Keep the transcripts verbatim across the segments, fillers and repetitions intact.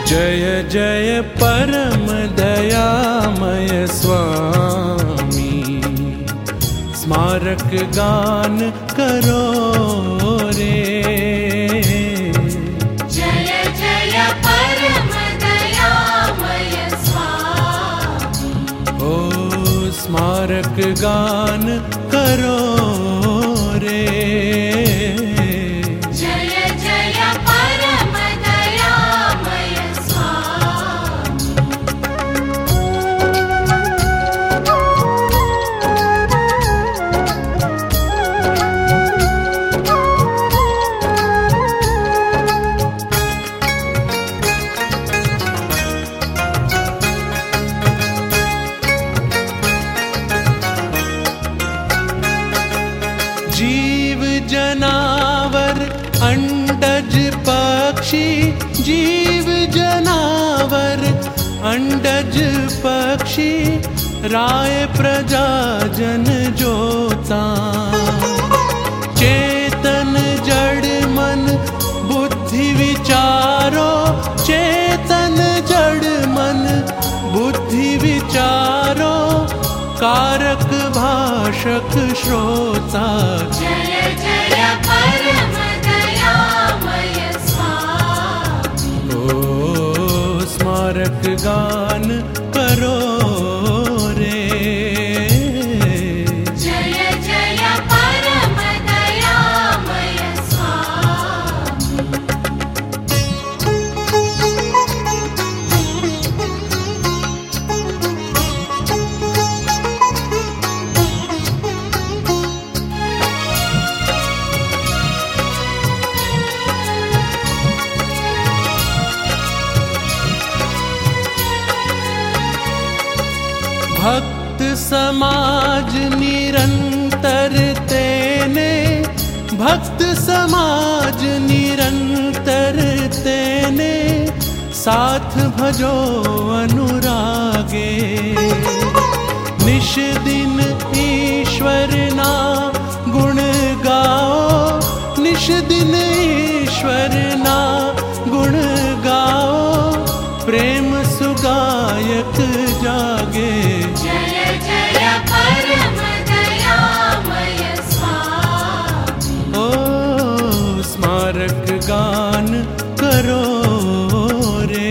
जय जय परम दयामय स्वामी, स्मारक गान करो रे। जय जय परम दयामय स्वामी, ओ स्मारक गान करो रे। जीव जनावर अंडज पक्षी, जीव जनावर अंडज पक्षी, राय प्रजा जन जोता। चेतन जड़ मन बुद्धि विचारो, चेतन जड़ मन बुद्धि विचारो, कारक भाषक श्रोता। जय जय परम दयामय स्वामी, ओ स्मारक गान करो रे। जय जय परम दयामय स्वामी। भक्त समाज निरंतर तेने, भक्त समाज निरंतर तेने, साथ भजो अनुरागे। निश दिन ईश्वर ना गुण गाओ, निश दिन ईश्वर ना गुण गाओ, प्रेम सुगायक जागे। जय जय परम दयामय स्वामी, ओ स्मारक गान करो रे।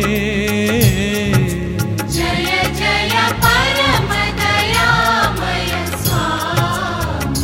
जय जय परम दयामय स्वामी।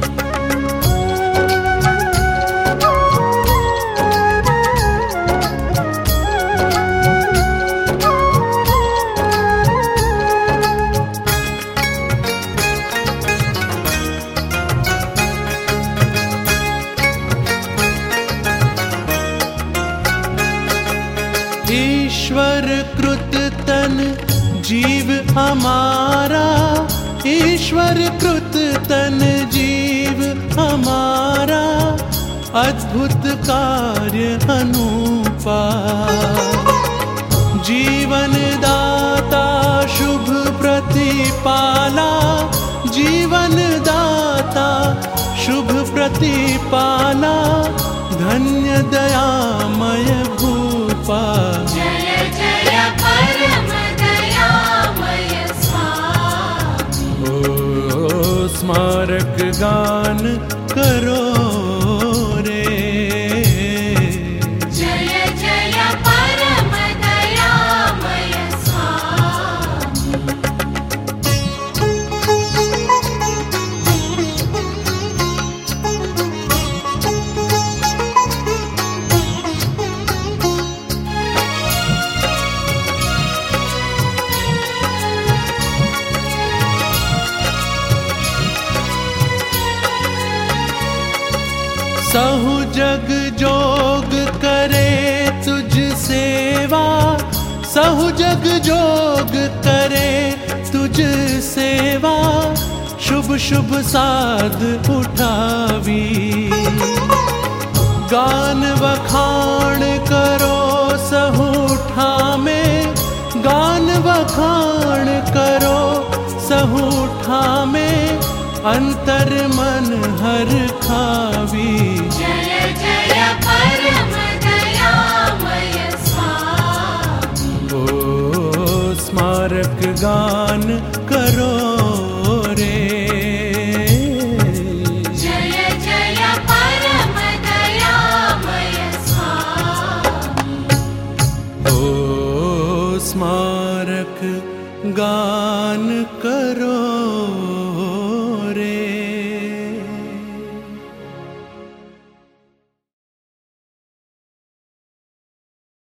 ईश्वर कृत तन जीव हमारा, ईश्वर कृत तन जीव हमारा, अद्भुत कार्य अनूपा। जीवन दाता शुभ प्रतिपाला, जीवन दाता शुभ प्रतिपाला, धन्य दयामय भूपा। जय जय परम दयामय स्वामी, ओ स्मारक गान करो रे। जय जय परम दयामय स्वामी। सहु जग जोग करे तुझ सेवा, सहु जग जोग करे तुझ सेवा, शुभ शुभ साध उठावी। गान बखान करो सहु ठामे, गान बखान करो सहु ठामे, अंतर मन हर खावी। जय जय परम दयामय स्वामी, स्मारक गान करो रे। जय जय परम दयामय स्वामी। ओ स्मारक गान करो रे।